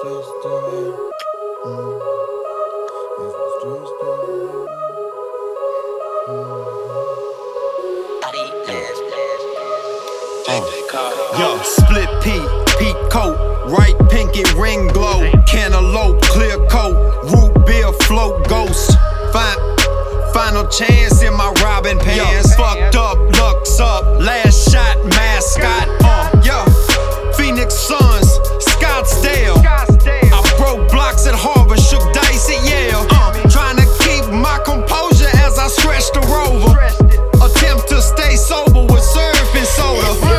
Yo, split peak coat, right pinky ring glow, cantaloupe, clear coat, root beer float ghost. Final chance in my Robin pants. Fucked up, looks up, last shot, mascot. Phoenix Suns, Scottsdale. I broke blocks at Harvard, shook dice at Yale. Trying to keep my composure as I stretch the rover. Attempt to stay sober with surf and soda.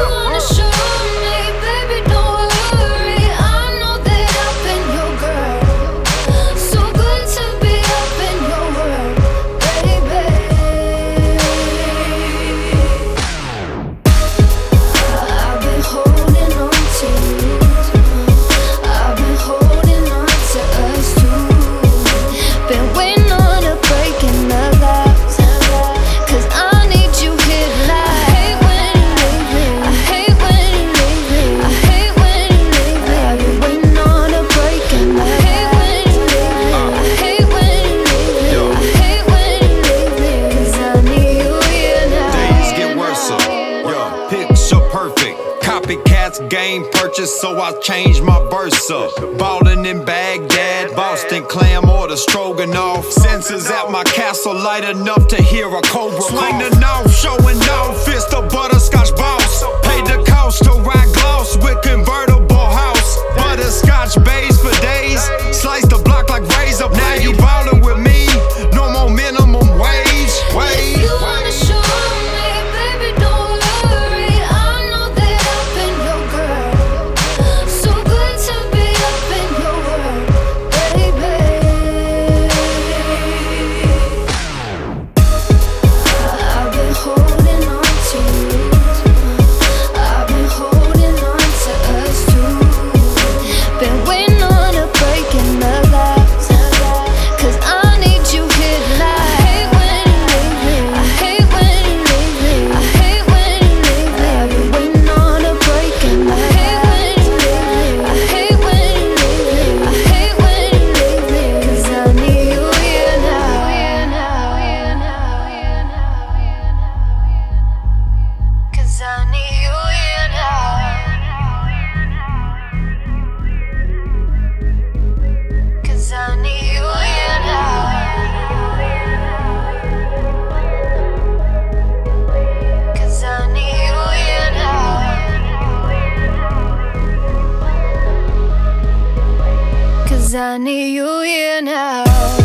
Copycats game purchase, so I changed my verse up. Ballin' in Baghdad, Boston clam or the stroganoff. Sensors at my castle light enough to hear a cobra swing the knife, showing off. Fist a butterscotch boss. Paid the cost to ride gloss with convertible house. Butterscotch bays for days. Slice the block like razor. Now you ballin' with me. No more minimum wage. If you wanna show me, baby, don't worry. I know that I've been your girl. So good to be up in your world, baby. I've been holding on to you. I've been holding on to us too. Been waiting on a break in the glass, 'cause I need you here tonight. I need you here now.